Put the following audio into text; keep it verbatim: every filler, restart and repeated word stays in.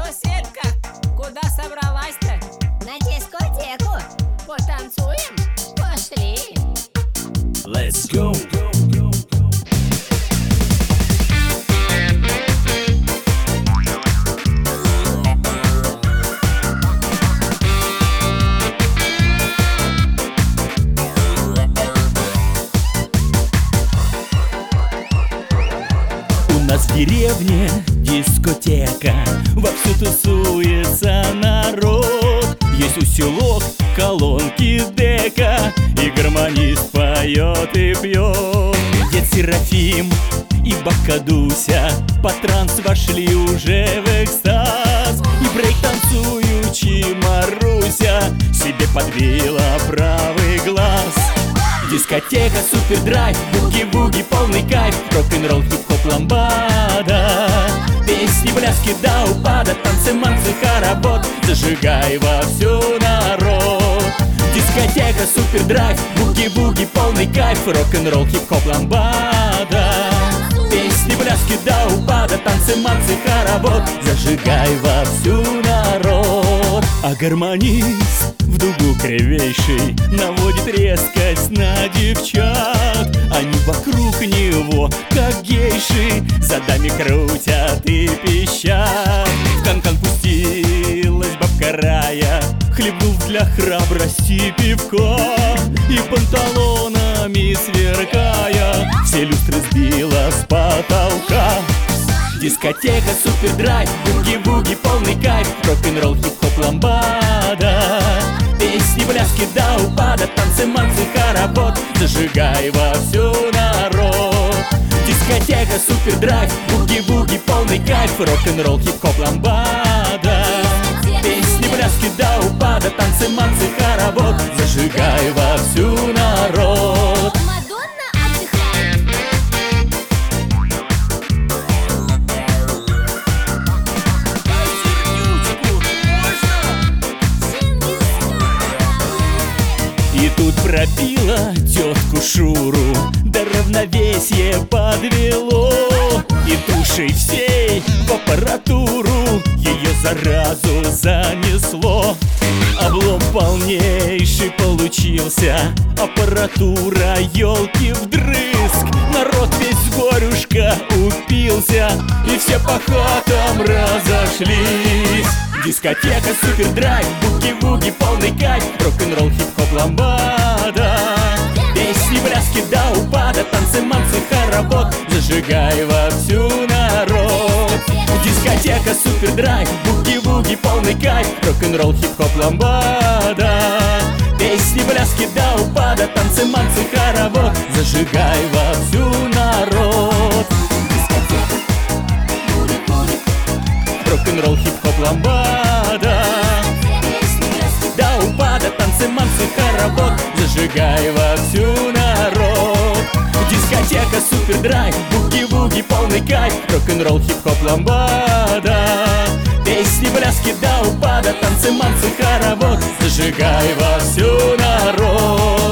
Светка, куда собралась-то? На дискотеку. Потанцуем? Пошли. Let's go. У нас в деревне дискотека, вовсю тусуется народ. Есть усилок, колонки, дека, и гармонист поет и пьет. Дед Серафим и бабка Дуся по транс вошли уже в экстаз. И брейк танцуючи Маруся себе подбила правый глаз. Дискотека, супердрайв, буги-буги, полный кайф, рок-н-ролл, хип-хоп, ламбада. Песни, пляски до упада, танцы, манцы, хоровод, зажигай вовсю народ. Дискотека, супердрайв, буги-буги, полный кайф, рок-н-ролл, хип-хоп, ламбада. Песни, пляски до упада, танцы, манцы, хоровод, зажигай вовсю народ. А гармонист в дугу кривейший наводит резкость на девчат. Они вокруг него, как гейши, задами крутят и пищат. В канкан пустилась бабка Рая, хлебнув для храбрости пивка, и панталонами сверкая все люстры сбила с потолка. Дискотека, супердрайв, буги-буги, полный кайф, рок-н-ролл, хип-хоп, ламбада. Песни, пляски до упада, танцы, манцы, хоровод, зажигай вовсю народ. Дискотека, супердрайв, буги-буги, полный кайф, рок-н-ролл, хип-хоп, ламбада. Песни, пляски до упада, танцы, манцы, хоровод, зажигай вовсю народ. Мадонна отдыхает. И тут пробила тетку Шуру, да равновесие подвело. И душей всей в аппаратуру ее заразу занесло. Облом полнейший получился, аппаратура елки вдрызг. Народ весь в горюшка упился, и все по хатам разошлись. Дискотека, супердрайв, буги-буги, полный кайф, рок-н-ролл, хип-хоп, ламбада. Песни, пляски до упада, танцы, манцы, хоровод, зажигай вовсю народ. Дискотека, супердрайв, буги-буги, полный кайф, рок-н-ролл, хип-хоп, ламбада. Песни, пляски до упада, танцы, манцы, хоровод, зажигай вовсю народ. Рок-н-ролл, хип-хоп, ламбада. До упада, танцы, манцы, хоровод, зажигай вовсю народ. Дискотека, супердрайв, буги-буги, полный кайф, рок-н-ролл, хип-хоп, ламбада. Песни, пляски до упада, танцы, манцы, хоровод, зажигай вовсю народ.